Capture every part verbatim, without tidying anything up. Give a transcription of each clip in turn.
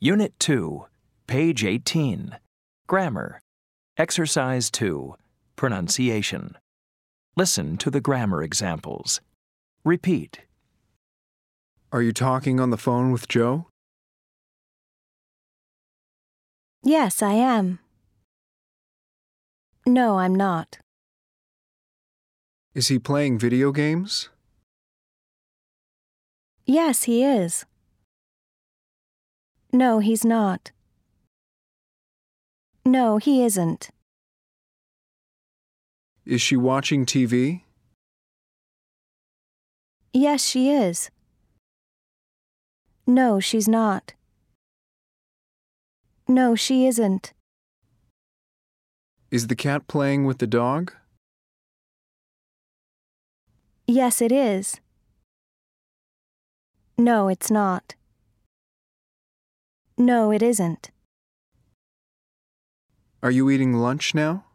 Unit two, page eighteen. Grammar. Exercise two. Pronunciation. Listen to the grammar examples. Repeat. Are you talking on the phone with Joe? Yes, I am. No, I'm not. Is he playing video games? Yes, he is. No, he's not. No, he isn't. Is she watching T V? Yes, she is. No, she's not. No, she isn't. Is the cat playing with the dog? Yes, it is. No, it's not. No, it isn't. Are you eating lunch now?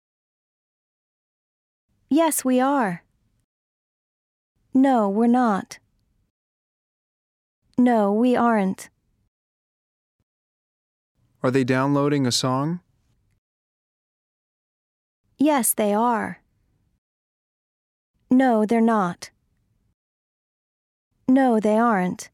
Yes, we are. No, we're not. No, we aren't. Are they downloading a song? Yes, they are. No, they're not. No, they aren't.